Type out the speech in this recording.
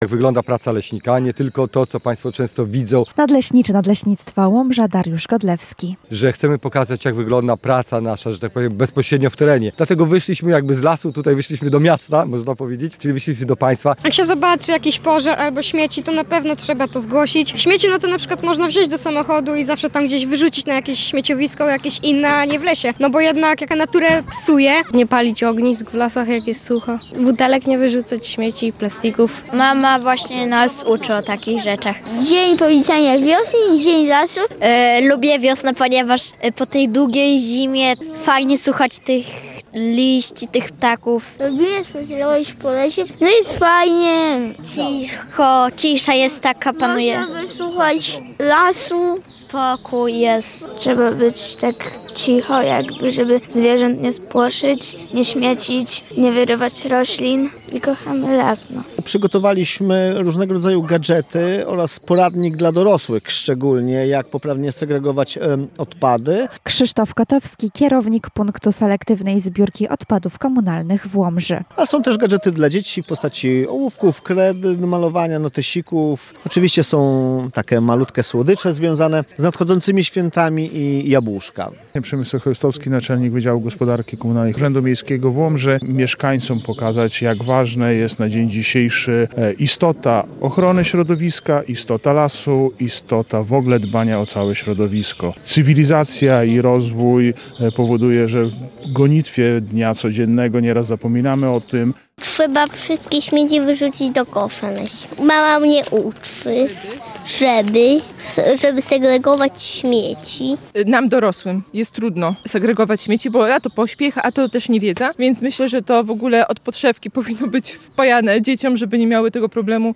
Jak wygląda praca leśnika, nie tylko to, co Państwo często widzą, Nadleśniczy Nadleśnictwa Łomża Dariusz Godlewski. że chcemy pokazać, jak wygląda praca nasza, że tak powiem, bezpośrednio w terenie. Dlatego wyszliśmy jakby z lasu, tutaj wyszliśmy do miasta, można powiedzieć, czyli wyszliśmy do Państwa. Jak się zobaczy jakiś pożar albo śmieci, to na pewno trzeba to zgłosić. Śmieci no to na przykład można wziąć do samochodu i zawsze tam gdzieś wyrzucić na jakieś śmieciowisko, jakieś inne, a nie w lesie. No bo jednak jaka naturę psuje. Nie palić ognisk w lasach, jak jest sucho. Butelek nie wyrzucać, śmieci i plastików. Mama właśnie nas uczy o takich rzeczach. Dzień powitania wiosny i dzień lasu. Lubię wiosnę, ponieważ po tej długiej zimie fajnie słuchać tych liści, tych ptaków. Lubimy spacerować po lesie. No jest fajnie. Cicho, cisza jest taka, panuje. Można wysłuchać lasu. Spokój jest. Trzeba być tak cicho, jakby, żeby zwierząt nie spłoszyć, nie śmiecić, nie wyrywać roślin i kochamy las. Przygotowaliśmy różnego rodzaju gadżety oraz poradnik dla dorosłych, szczególnie jak poprawnie segregować odpady. Krzysztof Kotowski, kierownik punktu selektywnej zbiórki odpadów komunalnych w Łomży. A są też gadżety dla dzieci w postaci ołówków, kred do malowania, notesików. Oczywiście są takie malutkie słodycze związane z nadchodzącymi świętami i jabłuszka. Przemysław Chrystowski, naczelnik Wydziału Gospodarki Komunalnej Urzędu Miejskiego w Łomży. Mieszkańcom pokazać, jak ważne jest na dzień dzisiejszy istota ochrony środowiska, istota lasu, istota w ogóle dbania o całe środowisko. Cywilizacja i rozwój powoduje, że w gonitwie dnia codziennego nieraz zapominamy o tym. Trzeba wszystkie śmieci wyrzucić do kosza. Mama mnie uczy, żeby segregować śmieci. Nam dorosłym jest trudno segregować śmieci, bo a to pośpiech, a to też niewiedza, więc myślę, że to w ogóle od podszewki powinno być wpajane dzieciom, żeby nie miały tego problemu